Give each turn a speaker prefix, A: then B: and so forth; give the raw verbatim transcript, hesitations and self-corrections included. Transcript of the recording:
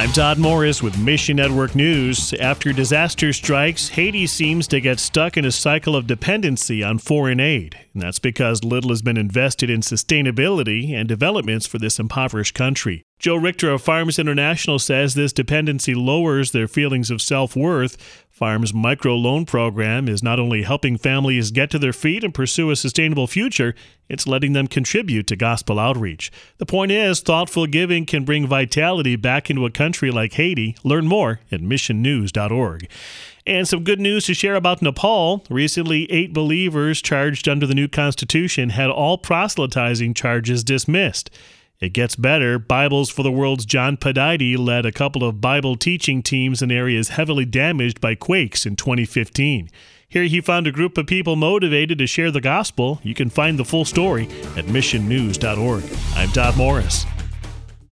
A: I'm Todd Morris with Mission Network News. After disaster strikes, Haiti seems to get stuck in a cycle of dependency on foreign aid. And that's because little has been invested in sustainability and developments for this impoverished country. Joe Richter of Farms International says this dependency lowers their feelings of self-worth. Farms' microloan program is not only helping families get to their feet and pursue a sustainable future, it's letting them contribute to gospel outreach. The point is, thoughtful giving can bring vitality back into a country like Haiti. Learn more at mission news dot org. And some good news to share about Nepal. Recently, eight believers charged under the new constitution had all proselytizing charges dismissed. It gets better. Bibles for the World's John Padidy led a couple of Bible teaching teams in areas heavily damaged by quakes in twenty fifteen. Here he found a group of people motivated to share the gospel. You can find the full story at mission news dot org. I'm Todd Morris.